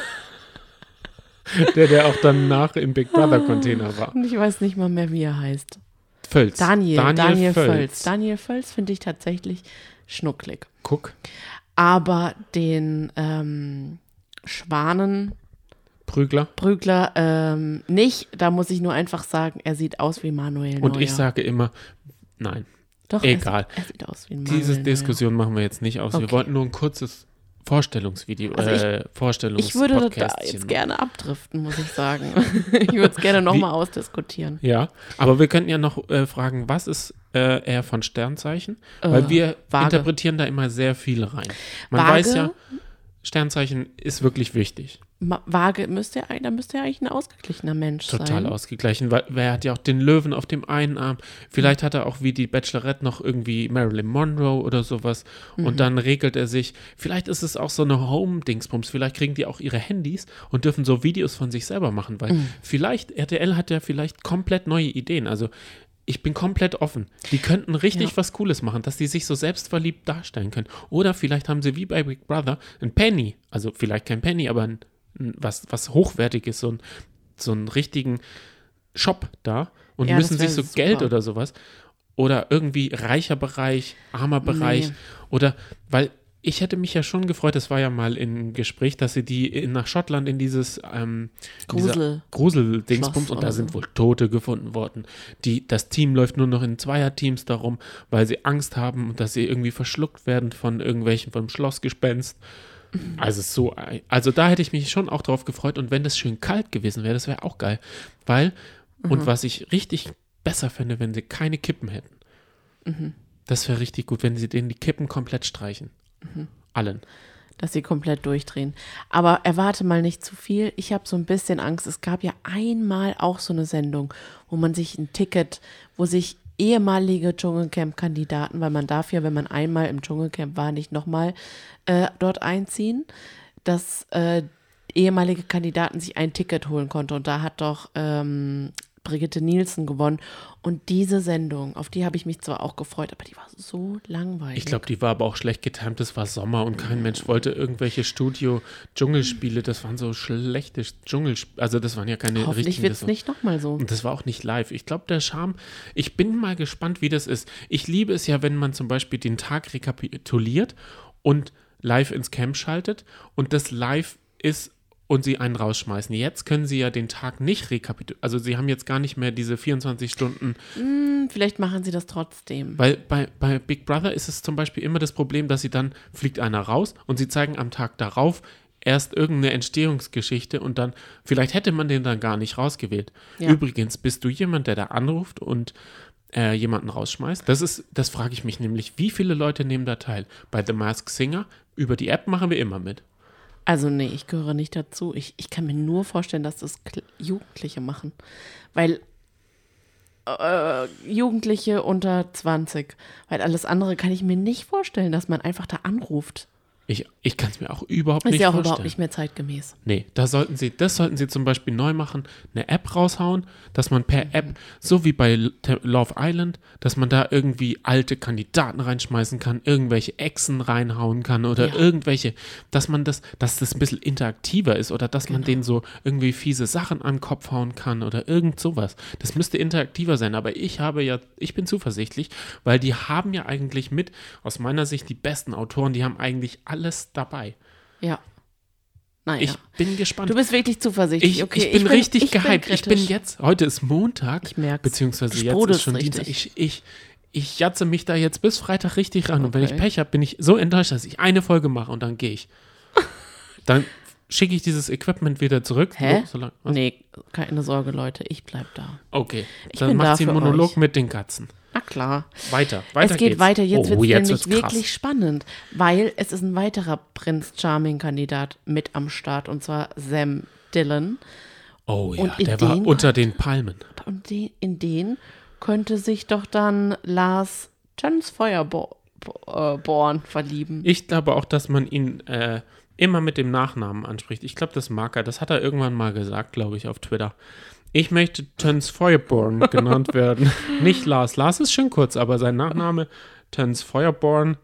Speaker 2: der auch danach im Big Brother Container war.
Speaker 1: Und ich weiß nicht mal mehr, wie er heißt.
Speaker 2: Völz.
Speaker 1: Daniel Völz. Daniel Völz finde ich tatsächlich schnucklig.
Speaker 2: Guck.
Speaker 1: Aber den Schwanen
Speaker 2: Prügler.
Speaker 1: nicht. Da muss ich nur einfach sagen, er sieht aus wie Manuel Neuer.
Speaker 2: Und ich sage immer, nein.
Speaker 1: Doch,
Speaker 2: egal.
Speaker 1: Er sieht aus wie Manuel
Speaker 2: Diese
Speaker 1: Neuer.
Speaker 2: Diskussion machen wir jetzt nicht aus. Wir
Speaker 1: Okay.
Speaker 2: wollten nur ein kurzes Vorstellungsvideo,
Speaker 1: Also ich würde da
Speaker 2: Vorstellungspodcastchen
Speaker 1: jetzt gerne abdriften, muss ich sagen. Ich würde es gerne nochmal ausdiskutieren.
Speaker 2: Ja, aber wir könnten ja noch fragen, was ist er von Sternzeichen? Weil wir
Speaker 1: Waage.
Speaker 2: interpretieren da immer sehr viel rein. Man
Speaker 1: Waage?
Speaker 2: weiß ja, Sternzeichen ist wirklich wichtig.
Speaker 1: Waage da müsste ja eigentlich ein ausgeglichener Mensch
Speaker 2: Total
Speaker 1: sein.
Speaker 2: ausgeglichen, weil er hat ja auch den Löwen auf dem einen Arm. Vielleicht hat er auch wie die Bachelorette noch irgendwie Marilyn Monroe oder sowas und dann regelt er sich. Vielleicht ist es auch so eine Home-Dingsbums. Vielleicht kriegen die auch ihre Handys und dürfen so Videos von sich selber machen, weil vielleicht, RTL hat ja vielleicht komplett neue Ideen. Also ich bin komplett offen. Die könnten richtig was Cooles machen, dass die sich so selbstverliebt darstellen können. Oder vielleicht haben sie wie bei Big Brother ein Penny, also vielleicht kein Penny, aber was Hochwertiges, so einen richtigen Shop da und
Speaker 1: Ja,
Speaker 2: müssen
Speaker 1: das wär
Speaker 2: sich so
Speaker 1: super.
Speaker 2: Geld oder sowas oder irgendwie reicher Bereich, armer Bereich oder, weil ich hätte mich ja schon gefreut, das war ja mal im Gespräch, dass sie die nach Schottland in dieses Grusel-Dingsbums und da sind wohl Tote gefunden worden. Das Team läuft nur noch in Zweierteams darum, weil sie Angst haben, dass sie irgendwie verschluckt werden vom Schlossgespenst. Also da hätte ich mich schon auch drauf gefreut und wenn das schön kalt gewesen wäre, das wäre auch geil. Und was ich richtig besser fände, wenn sie keine Kippen hätten. Das wäre richtig gut, wenn sie denen die Kippen komplett streichen. Allen.
Speaker 1: Dass sie komplett durchdrehen. Aber erwarte mal nicht zu viel. Ich habe so ein bisschen Angst. Es gab ja einmal auch so eine Sendung, wo wo sich ehemalige Dschungelcamp-Kandidaten, weil man darf ja, wenn man einmal im Dschungelcamp war, nicht nochmal dort einziehen, dass ehemalige Kandidaten sich ein Ticket holen konnte. Und da hat doch Brigitte Nielsen gewonnen. Und diese Sendung, auf die habe ich mich zwar auch gefreut, aber die war so langweilig.
Speaker 2: Ich glaube, die war aber auch schlecht getimt. Es war Sommer und kein Mensch wollte irgendwelche Studio-Dschungelspiele. Das waren so schlechte Dschungelspiele. Also das waren ja keine richtigen.
Speaker 1: Hoffentlich wird es nicht nochmal so.
Speaker 2: Und das war auch nicht live. Ich glaube, der Charme, ich bin mal gespannt, wie das ist. Ich liebe es ja, wenn man zum Beispiel den Tag rekapituliert und live ins Camp schaltet und das live ist und sie einen rausschmeißen. Jetzt können sie ja den Tag nicht rekapitulieren. Also sie haben jetzt gar nicht mehr diese 24 Stunden.
Speaker 1: Vielleicht machen sie das trotzdem.
Speaker 2: Weil bei Big Brother ist es zum Beispiel immer das Problem, dass sie dann fliegt einer raus und sie zeigen am Tag darauf erst irgendeine Entstehungsgeschichte und dann, vielleicht hätte man den dann gar nicht rausgewählt. Ja. Übrigens, bist du jemand, der da anruft und jemanden rausschmeißt? Das frage ich mich nämlich, wie viele Leute nehmen da teil? Bei The Masked Singer, über die App machen wir immer mit.
Speaker 1: Also nee, ich gehöre nicht dazu. Ich kann mir nur vorstellen, dass das Jugendliche machen. Weil Jugendliche unter 20. Weil alles andere kann ich mir nicht vorstellen, dass man einfach da anruft.
Speaker 2: Ich kann es mir auch überhaupt nicht vorstellen.
Speaker 1: Ist ja auch überhaupt nicht mehr zeitgemäß.
Speaker 2: Nee, das sollten sie zum Beispiel neu machen, eine App raushauen, dass man per App, so wie bei Love Island, dass man da irgendwie alte Kandidaten reinschmeißen kann, irgendwelche Echsen reinhauen kann oder irgendwelche, dass das ein bisschen interaktiver ist oder dass man denen so irgendwie fiese Sachen an den Kopf hauen kann oder irgend sowas. Das müsste interaktiver sein, aber ich bin zuversichtlich, weil die haben ja eigentlich aus meiner Sicht die besten Autoren, die haben eigentlich alles dabei.
Speaker 1: Ja. Naja.
Speaker 2: Ich bin gespannt.
Speaker 1: Du bist wirklich zuversichtlich.
Speaker 2: Ich bin richtig gehypt. Heute ist Montag,
Speaker 1: ich merk's.
Speaker 2: Beziehungsweise jetzt ist schon Dienstag. Ich jatze mich da jetzt bis Freitag richtig ran. Und wenn ich Pech habe, bin ich so enttäuscht, dass ich eine Folge mache und dann gehe ich. Dann schicke ich dieses Equipment wieder zurück.
Speaker 1: Hä? Nee, keine Sorge, Leute. Ich bleib da.
Speaker 2: Okay, dann macht sie einen Monolog mit den Katzen.
Speaker 1: Na klar.
Speaker 2: Weiter
Speaker 1: Es geht
Speaker 2: geht's.
Speaker 1: weiter. Jetzt wird es nämlich
Speaker 2: wirklich
Speaker 1: wirklich spannend, weil es ist ein weiterer Prince Charming-Kandidat mit am Start, und zwar Sam Dillon.
Speaker 2: Oh ja, der war unter den Palmen.
Speaker 1: Und in den könnte sich doch dann Lars Tönsfeuerborn verlieben.
Speaker 2: Ich glaube auch, dass man ihn immer mit dem Nachnamen anspricht. Ich glaube, das mag er. Das hat er irgendwann mal gesagt, glaube ich, auf Twitter. Ich möchte Tönsfeuerborn genannt werden. Nicht Lars. Lars ist schon kurz, aber sein Nachname Tönsfeuerborn.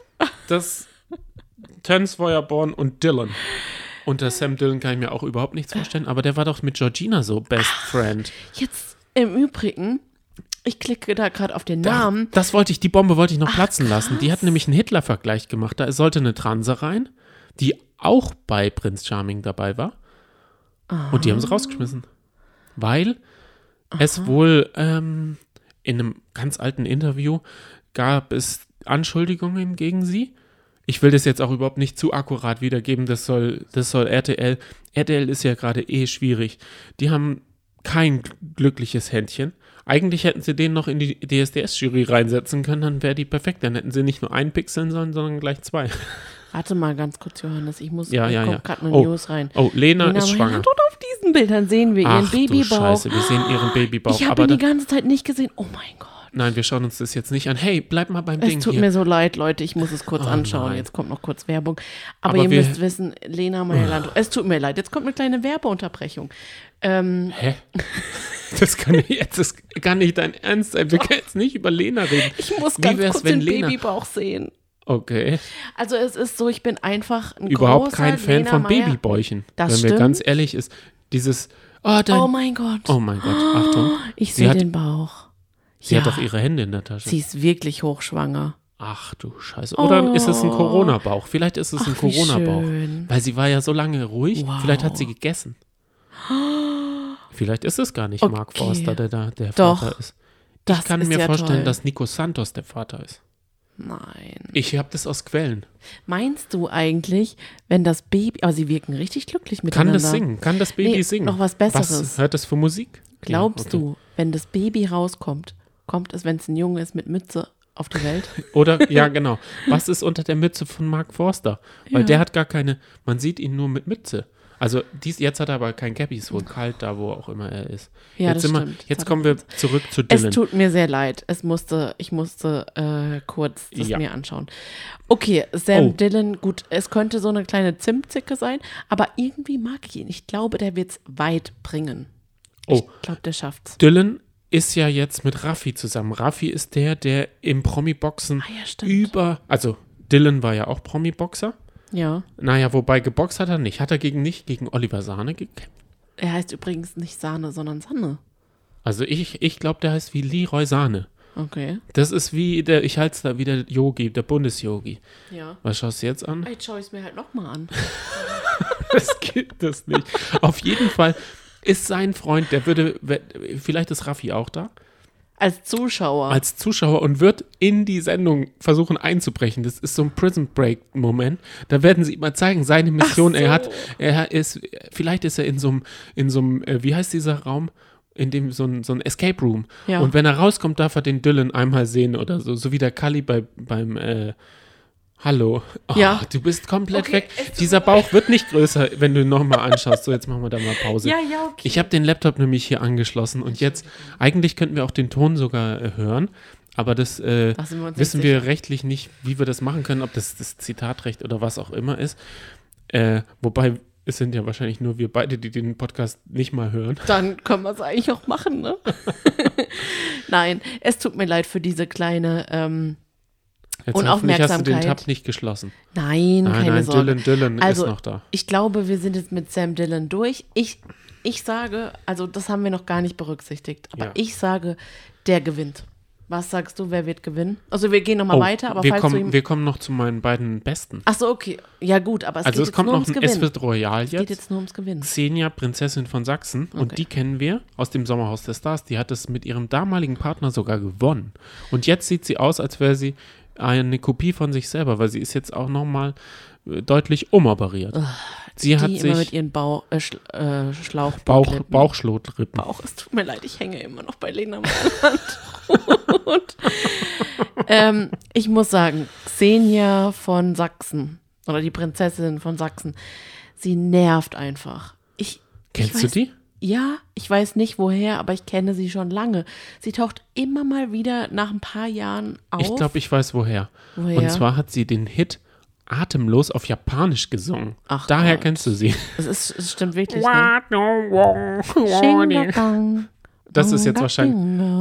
Speaker 2: Tönsfeuerborn und Dillon. Unter Sam Dillon kann ich mir auch überhaupt nichts vorstellen, aber der war doch mit Georgina so Best Friend.
Speaker 1: Jetzt im Übrigen, ich klicke da gerade auf den Namen.
Speaker 2: Die Bombe wollte ich noch platzen lassen. Die hat nämlich einen Hitler-Vergleich gemacht. Da sollte eine Transe rein, die auch bei Prince Charming dabei war. Und die haben sie rausgeschmissen. Weil es wohl in einem ganz alten Interview gab es Anschuldigungen gegen sie. Ich will das jetzt auch überhaupt nicht zu akkurat wiedergeben, das soll RTL. RTL ist ja gerade schwierig. Die haben kein glückliches Händchen. Eigentlich hätten sie den noch in die DSDS-Jury reinsetzen können, dann wäre die perfekt. Dann hätten sie nicht nur einen pixeln sollen, sondern gleich zwei.
Speaker 1: Warte mal ganz kurz, Johannes, ich kommt gerade eine
Speaker 2: News
Speaker 1: rein.
Speaker 2: Oh, Lena ist schwanger.
Speaker 1: Auf diesen Bildern sehen wir ihren Babybauch.
Speaker 2: Scheiße, wir sehen ihren Babybauch.
Speaker 1: Ich habe ihn die ganze Zeit nicht gesehen. Oh mein Gott.
Speaker 2: Nein, wir schauen uns das jetzt nicht an. Hey, bleib mal beim Ding hier.
Speaker 1: Es tut mir so leid, Leute, ich muss es kurz anschauen. Nein. Jetzt kommt noch kurz Werbung. Aber ihr müsst wissen, Lena Meyer-Landrut, es tut mir leid, jetzt kommt eine kleine Werbeunterbrechung.
Speaker 2: Hä? Das kann nicht dein Ernst sein. Wir können jetzt nicht über Lena reden.
Speaker 1: Ich muss ganz kurz den Babybauch sehen.
Speaker 2: Okay.
Speaker 1: Also es ist so, ich bin einfach ein
Speaker 2: überhaupt kein Fan von Babybäuchen.
Speaker 1: Das
Speaker 2: wenn
Speaker 1: stimmt.
Speaker 2: mir ganz ehrlich ist, dieses
Speaker 1: oh mein Gott.
Speaker 2: Oh mein Gott, Achtung.
Speaker 1: Ich sehe den Bauch.
Speaker 2: Sie hat doch ihre Hände in der Tasche.
Speaker 1: Sie ist wirklich hochschwanger.
Speaker 2: Ach du Scheiße. Oder ist es ein Corona-Bauch? Vielleicht ist es ein Corona-Bauch. Weil sie war ja so lange ruhig. Wow. Vielleicht hat sie gegessen. Vielleicht ist es gar nicht Mark Forster, der Vater ist. Ich kann mir vorstellen, dass Nico Santos der Vater ist.
Speaker 1: Nein.
Speaker 2: Ich habe das aus Quellen.
Speaker 1: Meinst du eigentlich, wenn das Baby, aber sie wirken richtig glücklich miteinander.
Speaker 2: Kann das singen? Kann das Baby singen?
Speaker 1: Noch was Besseres.
Speaker 2: Was hört das für Musik?
Speaker 1: Glaubst du, wenn das Baby rauskommt, kommt es, wenn es ein Junge ist, mit Mütze auf die Welt?
Speaker 2: Oder, ja genau. Was ist unter der Mütze von Mark Forster? Weil der hat gar keine, man sieht ihn nur mit Mütze. Also jetzt hat er aber kein Cappy, ist wohl kalt da, wo auch immer er ist.
Speaker 1: Ja,
Speaker 2: jetzt kommen wir zurück zu Dylan.
Speaker 1: Es tut mir sehr leid. Ich musste kurz das mir anschauen. Okay, Sam Dillon, gut, es könnte so eine kleine Zimtzicke sein, aber irgendwie mag ich ihn. Ich glaube, der wird es weit bringen. Ich glaube, der schafft's.
Speaker 2: Dylan ist ja jetzt mit Raffi zusammen. Raffi ist der im Promi-Boxen also Dylan war ja auch Promi-Boxer.
Speaker 1: Ja.
Speaker 2: Naja, wobei geboxt hat er nicht. Hat er nicht gegen Oliver Sahne gekämpft?
Speaker 1: Er heißt übrigens nicht Sahne, sondern Sanne.
Speaker 2: Also ich glaube, der heißt wie Leroy Sahne.
Speaker 1: Okay.
Speaker 2: Das ist wie ich halte es da wie der Yogi, der Bundesyogi.
Speaker 1: Ja.
Speaker 2: Was schaust du jetzt an?
Speaker 1: Jetzt schaue ich es mir halt nochmal an.
Speaker 2: Das gibt es nicht. Auf jeden Fall ist sein Freund, vielleicht ist Raffi auch da.
Speaker 1: Als Zuschauer
Speaker 2: und wird in die Sendung versuchen einzubrechen. Das ist so ein Prison Break-Moment. Da werden sie ihm mal zeigen, seine Mission. Vielleicht ist er in so einem, wie heißt dieser Raum? In dem so ein Escape Room. Ja. Und wenn er rauskommt, darf er den Dylan einmal sehen oder so wie der Kali beim Hallo. Du bist komplett weg. Dieser Bauch wird nicht größer, wenn du ihn nochmal anschaust. So, jetzt machen wir da mal Pause.
Speaker 1: Ja, okay.
Speaker 2: Ich habe den Laptop nämlich hier angeschlossen und jetzt, eigentlich könnten wir auch den Ton sogar hören, aber das wissen wir rechtlich nicht, wie wir das machen können, ob das Zitatrecht oder was auch immer ist. Wobei, es sind ja wahrscheinlich nur wir beide, die den Podcast nicht mal hören.
Speaker 1: Dann können wir es eigentlich auch machen, ne? Nein, es tut mir leid für diese kleine
Speaker 2: Jetzt
Speaker 1: Unaufmerksamkeit.
Speaker 2: Hast du den Tab nicht geschlossen.
Speaker 1: Nein, keine Sorge.
Speaker 2: Dylan ist noch da.
Speaker 1: Ich glaube, wir sind jetzt mit Sam Dillon durch. Ich sage, also das haben wir noch gar nicht berücksichtigt, aber ich sage, der gewinnt. Was sagst du, wer wird gewinnen? Also wir gehen nochmal weiter, aber
Speaker 2: wir kommen noch zu meinen beiden Besten.
Speaker 1: Ach so, okay. Ja gut, aber es geht
Speaker 2: kommt
Speaker 1: nur ums Gewinnen.
Speaker 2: Es wird royal jetzt.
Speaker 1: Es geht jetzt nur ums Gewinnen.
Speaker 2: Xenia, Prinzessin von Sachsen. Okay. Und die kennen wir aus dem Sommerhaus der Stars. Die hat es mit ihrem damaligen Partner sogar gewonnen. Und jetzt sieht sie aus, als wäre sie eine Kopie von sich selber, weil sie ist jetzt auch nochmal deutlich umoperiert. Sie hat sich
Speaker 1: immer mit ihren Schlauchrippen.
Speaker 2: Bauchschlotrippen.
Speaker 1: Es tut mir leid, ich hänge immer noch bei Lena Meyer-Landrut. Und ich muss sagen, Xenia von Sachsen oder die Prinzessin von Sachsen, sie nervt einfach.
Speaker 2: Kennst du die?
Speaker 1: Ja, ich weiß nicht woher, aber ich kenne sie schon lange. Sie taucht immer mal wieder nach ein paar Jahren auf.
Speaker 2: Ich glaube, ich weiß woher. Und zwar hat sie den Hit Atemlos auf Japanisch gesungen.
Speaker 1: Ach
Speaker 2: Daher
Speaker 1: Gott.
Speaker 2: Kennst du sie.
Speaker 1: Es stimmt wirklich. Ne?
Speaker 2: Das ist jetzt wahrscheinlich.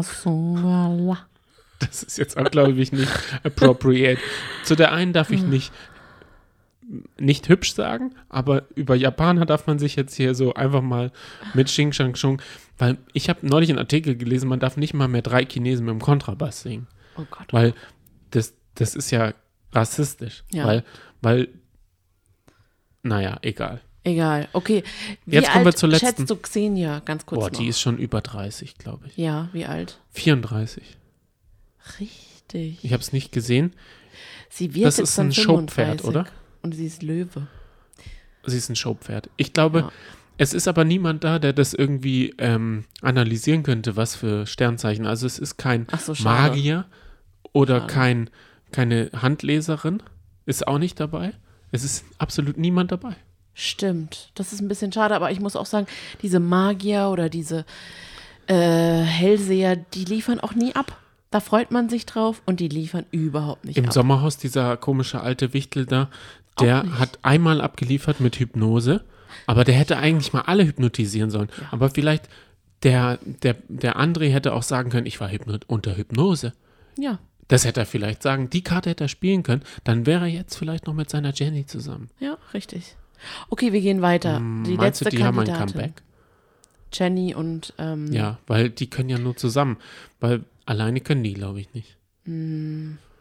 Speaker 2: Das ist jetzt, glaube ich, nicht appropriate. Zu der einen darf ich nicht hübsch sagen, aber über Japaner darf man sich jetzt hier so einfach mal mit Xing Shang Chung, weil ich habe neulich einen Artikel gelesen, man darf nicht mal mehr 3 Chinesen mit dem Kontrabass singen.
Speaker 1: Oh Gott.
Speaker 2: Weil das ist ja rassistisch.
Speaker 1: Ja.
Speaker 2: Weil, naja, egal.
Speaker 1: Egal, okay.
Speaker 2: Jetzt kommen wir zur letzten.
Speaker 1: Schätzt du Xenia, ganz kurz noch?
Speaker 2: Die ist schon über 30, glaube ich.
Speaker 1: Ja, wie alt?
Speaker 2: 34.
Speaker 1: Richtig.
Speaker 2: Ich habe es nicht gesehen.
Speaker 1: Sie wird
Speaker 2: das
Speaker 1: jetzt
Speaker 2: ist ein Showpferd, oder?
Speaker 1: Und sie ist Löwe.
Speaker 2: Sie ist ein Showpferd. Ich glaube, es ist aber niemand da, der das irgendwie analysieren könnte, was für Sternzeichen. Also es ist kein Magier oder keine Handleserin. Ist auch nicht dabei. Es ist absolut niemand dabei.
Speaker 1: Stimmt. Das ist ein bisschen schade, aber ich muss auch sagen, diese Magier oder diese Hellseher, die liefern auch nie ab. Da freut man sich drauf und die liefern überhaupt nicht ab.
Speaker 2: Im Sommerhaus, dieser komische alte Wichtel da, der hat einmal abgeliefert mit Hypnose, aber der hätte eigentlich mal alle hypnotisieren sollen. Ja. Aber vielleicht der André hätte auch sagen können, ich war unter Hypnose.
Speaker 1: Ja.
Speaker 2: Das hätte er vielleicht sagen, die Karte hätte er spielen können, dann wäre er jetzt vielleicht noch mit seiner Jenny zusammen.
Speaker 1: Ja, richtig. Okay, wir gehen weiter. Die
Speaker 2: Meinst
Speaker 1: letzte
Speaker 2: du, die haben ein
Speaker 1: Kandidatin.
Speaker 2: Comeback?
Speaker 1: Jenny und
Speaker 2: ja, weil die können ja nur zusammen, weil alleine können die, glaube ich, nicht.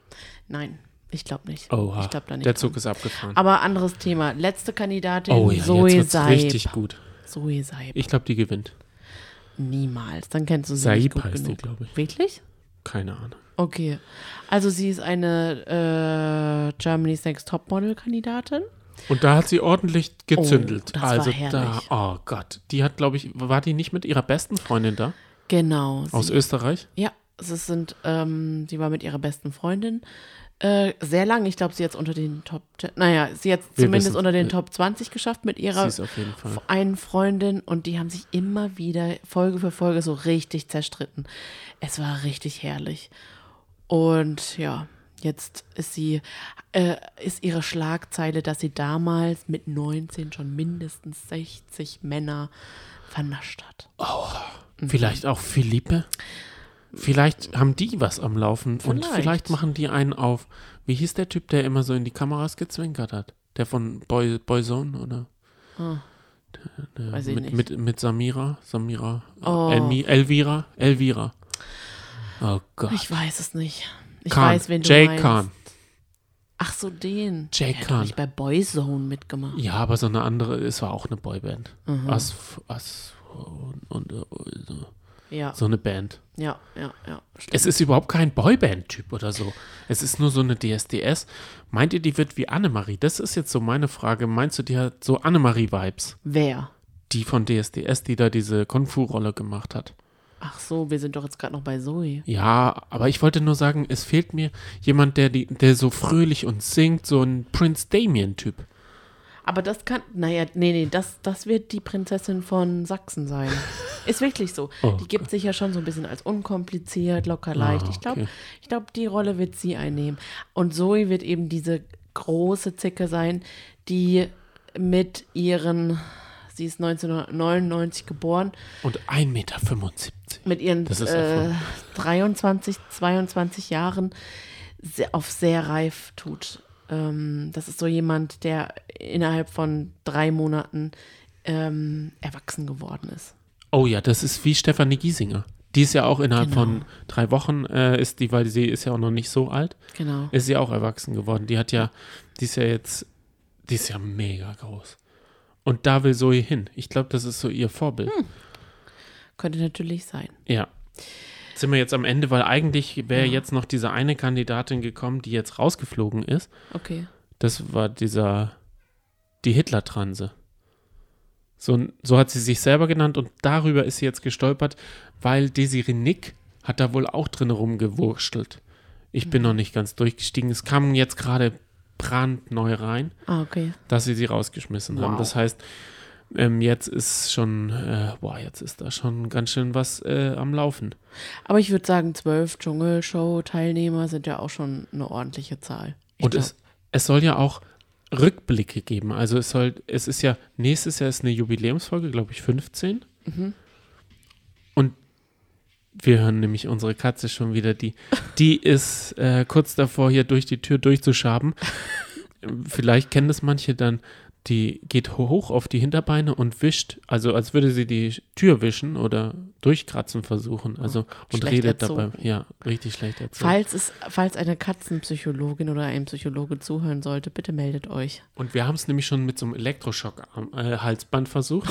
Speaker 1: Nein, ich glaube nicht.
Speaker 2: Oha,
Speaker 1: ich glaub da nicht
Speaker 2: der
Speaker 1: dran.
Speaker 2: Zug ist abgefahren.
Speaker 1: Aber anderes Thema. Letzte Kandidatin,
Speaker 2: Oh ja,
Speaker 1: Zoe
Speaker 2: jetzt wird's
Speaker 1: Saib.
Speaker 2: richtig gut.
Speaker 1: Zoe Saib.
Speaker 2: Ich glaube, die gewinnt.
Speaker 1: Niemals. Dann kennst du sie
Speaker 2: Saib
Speaker 1: nicht gut
Speaker 2: heißt
Speaker 1: genug.
Speaker 2: die, glaube ich.
Speaker 1: Wirklich?
Speaker 2: Keine Ahnung.
Speaker 1: Okay. Also sie ist eine Germany's Next Topmodel-Kandidatin.
Speaker 2: Und da hat sie ordentlich gezündelt.
Speaker 1: das war
Speaker 2: also
Speaker 1: herrlich.
Speaker 2: oh Gott. Die hat, glaube ich, war die nicht mit ihrer besten Freundin da?
Speaker 1: Genau.
Speaker 2: Aus Österreich?
Speaker 1: Ja, sie war mit ihrer besten Freundin sehr lange. Ich glaube, sie hat unter den Top 10, sie hat zumindest unter den Top 20 geschafft mit ihrer
Speaker 2: Sie ist auf jeden Fall.
Speaker 1: einen Freundin und die haben sich immer wieder Folge für Folge so richtig zerstritten. Es war richtig herrlich. Und ja, jetzt ist ihre Schlagzeile, dass sie damals mit 19 schon mindestens 60 Männer vernascht hat.
Speaker 2: Vielleicht auch Philippe? Vielleicht haben die was am Laufen und vielleicht machen die einen auf. Wie hieß der Typ, der immer so in die Kameras gezwinkert hat? Der von Boyzone, oder?
Speaker 1: Weiß ich nicht.
Speaker 2: Mit Samira? Elvira? Oh Gott.
Speaker 1: Ich weiß es nicht. Ich
Speaker 2: Khan.
Speaker 1: weiß, wen du
Speaker 2: Jay
Speaker 1: meinst.
Speaker 2: Khan.
Speaker 1: Ach so, den.
Speaker 2: Jay
Speaker 1: Der hat
Speaker 2: Khan.
Speaker 1: doch nicht bei Boyzone mitgemacht.
Speaker 2: Ja, aber so eine andere, es war auch eine Boyband. Und
Speaker 1: Ja,
Speaker 2: so eine Band.
Speaker 1: ja. Stimmt.
Speaker 2: Es ist überhaupt kein Boyband-Typ oder so. Es ist nur so eine DSDS. Meint ihr, die wird wie Annemarie? Das ist jetzt so meine Frage. Meinst du, die hat so Annemarie-Vibes?
Speaker 1: Wer?
Speaker 2: Die von DSDS, die da diese Kung-Fu-Rolle gemacht hat.
Speaker 1: Ach so, wir sind doch jetzt gerade noch bei Zoe.
Speaker 2: Ja, aber ich wollte nur sagen, es fehlt mir jemand, der so fröhlich und singt, so ein Prince Damien-Typ.
Speaker 1: Aber das kann, das wird die Prinzessin von Sachsen sein. Ist wirklich so.
Speaker 2: Oh
Speaker 1: Die gibt sich ja schon so ein bisschen als unkompliziert, locker leicht.
Speaker 2: okay.
Speaker 1: Ich glaube, die Rolle wird sie einnehmen. Und Zoe wird eben diese große Zicke sein, die mit sie ist 1999 geboren,
Speaker 2: Und 1,75 Meter.
Speaker 1: mit ihren
Speaker 2: Das ist Erfolg.
Speaker 1: 23, 22 Jahren auf sehr reif tut. Das ist so jemand, der innerhalb von 3 Monaten erwachsen geworden ist.
Speaker 2: Oh ja, das ist wie Stefanie Giesinger. Die ist ja auch innerhalb
Speaker 1: Genau.
Speaker 2: von 3 Wochen, weil sie ist ja auch noch nicht so alt,
Speaker 1: Genau.
Speaker 2: ist sie auch erwachsen geworden. Die ist ja mega groß. Und da will Zoe hin. Ich glaube, das ist so ihr Vorbild.
Speaker 1: Könnte natürlich sein.
Speaker 2: Ja. Sind wir jetzt am Ende, weil eigentlich wäre jetzt noch diese eine Kandidatin gekommen, die jetzt rausgeflogen ist.
Speaker 1: Okay.
Speaker 2: Das war die Hitler-Transe. So hat sie sich selber genannt und darüber ist sie jetzt gestolpert, weil Desiree Nick hat da wohl auch drin rumgewurstelt. Ich bin noch nicht ganz durchgestiegen. Es kam jetzt gerade brandneu rein,
Speaker 1: Okay.
Speaker 2: dass sie rausgeschmissen haben.
Speaker 1: Wow.
Speaker 2: Das heißt, jetzt ist da schon ganz schön was am Laufen.
Speaker 1: Aber ich würde sagen, 12 Dschungelshow-Teilnehmer sind ja auch schon eine ordentliche Zahl.
Speaker 2: Und es soll ja auch Rückblicke geben. Also es ist ja, nächstes Jahr ist eine Jubiläumsfolge, glaube ich, 15. Und wir hören nämlich unsere Katze schon wieder, die ist kurz davor, hier durch die Tür durchzuschaben. Vielleicht kennen das manche dann, die geht hoch auf die Hinterbeine und wischt, also als würde sie die Tür wischen oder durchkratzen versuchen. Also und
Speaker 1: schlecht
Speaker 2: redet
Speaker 1: erzogen.
Speaker 2: dabei. Ja, richtig schlecht erzogen.
Speaker 1: Falls eine Katzenpsychologin oder ein Psychologe zuhören sollte, bitte meldet euch.
Speaker 2: Und wir haben es nämlich schon mit so einem Elektroschock-Halsband versucht.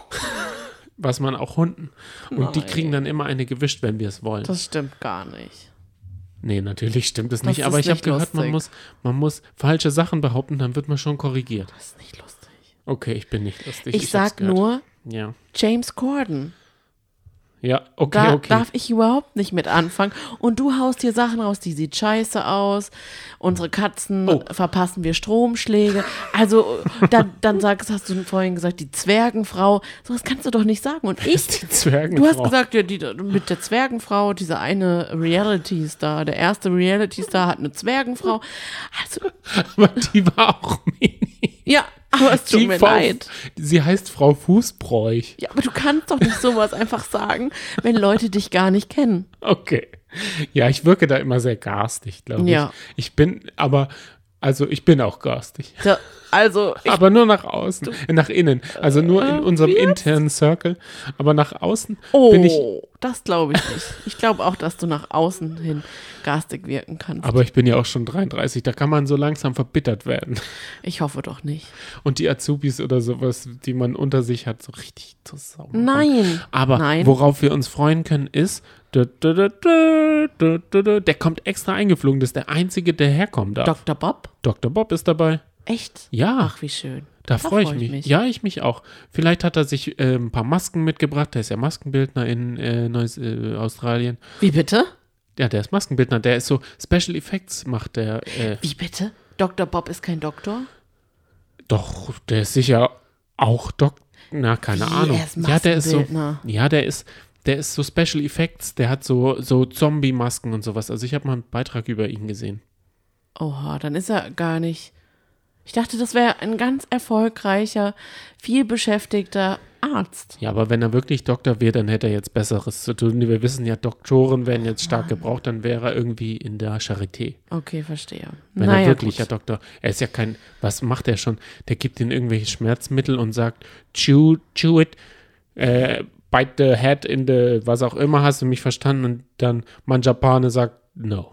Speaker 2: Was man auch Hunden. Und die
Speaker 1: Nein.
Speaker 2: kriegen dann immer eine gewischt, wenn wir es wollen.
Speaker 1: Das stimmt gar nicht.
Speaker 2: Nee, natürlich stimmt es
Speaker 1: Das
Speaker 2: nicht.
Speaker 1: ist
Speaker 2: Aber ich habe
Speaker 1: nicht
Speaker 2: gehört,
Speaker 1: lustig.
Speaker 2: man muss falsche Sachen behaupten, dann wird man schon korrigiert.
Speaker 1: Das ist nicht lustig.
Speaker 2: Okay, ich bin nicht lustig.
Speaker 1: Ich
Speaker 2: hab's
Speaker 1: sag
Speaker 2: gehört.
Speaker 1: nur
Speaker 2: Ja,
Speaker 1: James Corden.
Speaker 2: ja, okay,
Speaker 1: Da
Speaker 2: okay.
Speaker 1: darf ich überhaupt nicht mit anfangen. Und du haust hier Sachen raus, die sieht scheiße aus. Unsere Katzen verpassen wir Stromschläge. Also dann hast du vorhin gesagt, die Zwergenfrau. Sowas kannst du doch nicht sagen. Und ich,
Speaker 2: Die Zwergenfrau.
Speaker 1: du hast gesagt, ja, mit der Zwergenfrau, dieser eine Reality-Star, der erste Reality-Star hat eine Zwergenfrau. Also,
Speaker 2: Aber die war auch mini.
Speaker 1: ja, aber es tut mir leid.
Speaker 2: Sie heißt Frau Fußbräuch.
Speaker 1: Ja, aber du kannst doch nicht sowas einfach sagen, wenn Leute dich gar nicht kennen.
Speaker 2: Okay. Ja, ich wirke da immer sehr garstig, glaube ich.
Speaker 1: Ja.
Speaker 2: Ich bin, aber Also ich bin auch garstig.
Speaker 1: Ja, also
Speaker 2: aber nur nach außen, nach innen. Also nur in unserem internen Circle. Aber nach außen bin ich...
Speaker 1: das glaube ich nicht. Ich glaube auch, dass du nach außen hin garstig wirken kannst.
Speaker 2: Aber ich bin ja auch schon 33, da kann man so langsam verbittert werden.
Speaker 1: Ich hoffe doch nicht.
Speaker 2: Und die Azubis oder sowas, die man unter sich hat, so richtig zusammen.
Speaker 1: Nein.
Speaker 2: Aber worauf wir uns freuen können, ist, der kommt extra eingeflogen. Das ist der Einzige, der herkommen darf.
Speaker 1: Dr. Bob?
Speaker 2: Dr. Bob ist dabei.
Speaker 1: Echt?
Speaker 2: Ja.
Speaker 1: Ach, wie schön.
Speaker 2: Da freue ich mich. Ja, ich mich auch. Vielleicht hat er sich ein paar Masken mitgebracht. Der ist ja Maskenbildner in Australien.
Speaker 1: Wie bitte?
Speaker 2: Ja, der ist Maskenbildner. Der ist so Special Effects macht der.
Speaker 1: Wie bitte? Dr. Bob ist kein Doktor?
Speaker 2: Doch, der ist sicher auch Doktor. Na, keine Ahnung.
Speaker 1: Er ist Maskenbildner.
Speaker 2: Der ist so Special Effects. Der hat so Zombie-Masken und sowas. Also ich habe mal einen Beitrag über ihn gesehen.
Speaker 1: Oha, dann ist er gar nicht. Ich dachte, das wäre ein ganz erfolgreicher, vielbeschäftigter Arzt.
Speaker 2: Ja, aber wenn er wirklich Doktor wäre, dann hätte er jetzt Besseres zu tun. Wir wissen ja, Doktoren werden jetzt stark gebraucht, dann wäre er irgendwie in der Charité.
Speaker 1: Okay, verstehe.
Speaker 2: Wenn er wirklicher Doktor, er ist ja kein, was macht er schon? Der gibt ihnen irgendwelche Schmerzmittel und sagt, chew it, bite the head in the, was auch immer, hast du mich verstanden? Und dann Manjapane sagt, no.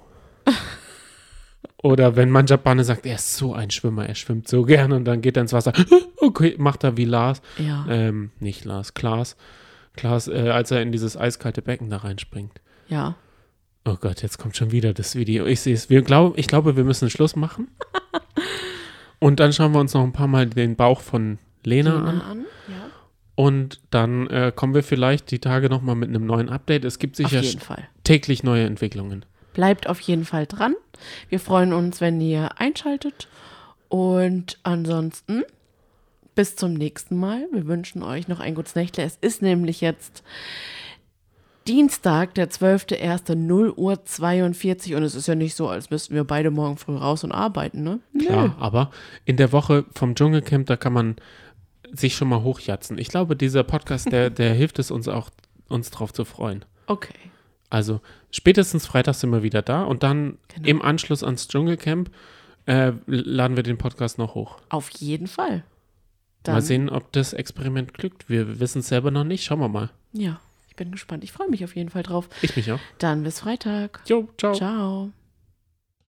Speaker 2: Oder wenn Manjapane sagt, er ist so ein Schwimmer, er schwimmt so gern und dann geht er ins Wasser. Okay, macht er wie Lars.
Speaker 1: Ja.
Speaker 2: Nicht Lars, Klaas. Klaas, als er in dieses eiskalte Becken da reinspringt.
Speaker 1: Ja.
Speaker 2: Oh Gott, jetzt kommt schon wieder das Video. Ich sehe es. Ich glaube, wir müssen Schluss machen. Und dann schauen wir uns noch ein paar Mal den Bauch von Lena an.
Speaker 1: Ja.
Speaker 2: Und dann kommen wir vielleicht die Tage nochmal mit einem neuen Update. Es gibt sicher täglich neue Entwicklungen.
Speaker 1: Bleibt auf jeden Fall dran. Wir freuen uns, wenn ihr einschaltet. Und ansonsten bis zum nächsten Mal. Wir wünschen euch noch ein gutes Nächtle. Es ist nämlich jetzt Dienstag, der 12.01. 0:42 Uhr. Und es ist ja nicht so, als müssten wir beide morgen früh raus und arbeiten, ne?
Speaker 2: Klar, aber in der Woche vom Dschungelcamp, da kann man sich schon mal hochjatzen. Ich glaube, dieser Podcast, der hilft es uns auch, uns drauf zu freuen.
Speaker 1: Okay.
Speaker 2: Also spätestens Freitag sind wir wieder da und dann im Anschluss ans Dschungelcamp laden wir den Podcast noch hoch.
Speaker 1: Auf jeden Fall. Dann
Speaker 2: mal sehen, ob das Experiment glückt. Wir wissen es selber noch nicht. Schauen wir mal.
Speaker 1: Ja, ich bin gespannt. Ich freue mich auf jeden Fall drauf.
Speaker 2: Ich mich auch.
Speaker 1: Dann bis Freitag.
Speaker 2: Jo, ciao.
Speaker 1: Ciao.